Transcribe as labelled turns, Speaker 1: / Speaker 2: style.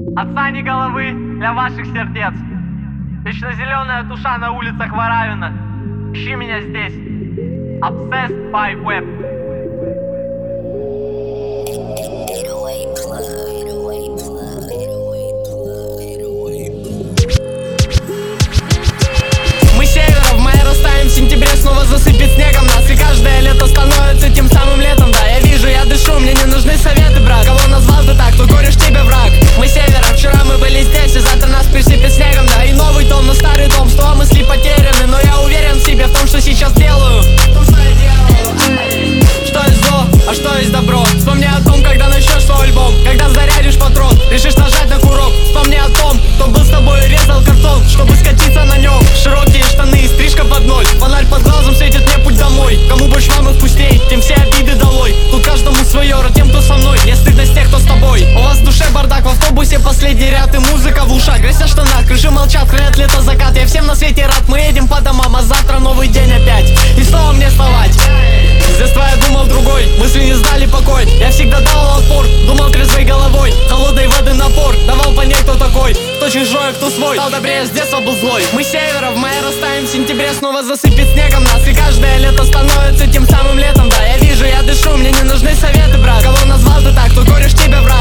Speaker 1: От сани головы для ваших сердец. Вечно зеленая душа на улицах Воравина. Ищи меня здесь. Obsessed by Web. Мы севера, в мае растаем, в сентябре снова засыпет снегом нас. И каждое лето становится тем самым летом. Да, я вижу, я дышу, мне не нужны советы, брат. Кого назвал ты так, то горешь тебе враг. Мы севера, вчера мы были здесь, и завтра нас присыпет снегом. Да, и новый дом, но старый дом, снова мысли потеряны. Но я уверен в себе, в том, что сейчас делаю. Что есть зло, а что есть добро? Вспомни о том, когда начнешь свой альбом. Когда зарядишь патрон, решишь нажать на курок. Вспомни о том, кто был с тобой и резал картон, чтобы скатиться на нем. Широкие штаны и стрижка под ноль. Фонарь под глазом светит мне путь домой. Кому больше вам их пустей, тем все обиды долой. Тут каждому свое, а тем, кто со мной, не стыдно с тех, кто с тобой. У вас в душе бардак, в автобусе последний ряд и музыка в ушах. Грязь на штанах, крыши молчат, хранят лето закат. Я всем на свете рад, мы едем по домам, а завтра новый день опять. И снова мне вставать. С детства я думал другой, мысли не знали покой. Я всегда давал отпор, думал трезвой головой. Холодной воды напор, давал понять, кто такой. Кто чужой, а кто свой. Стал добрее, с детства был злой. Мы севера, в мае растаем, в сентябре снова засыпет снегом нас. И каждое лето становится тем самым летом. Да, я вижу, я дышу, мне не нужны советы, брат. Кого назвал ты так, кто горешь тебе враг.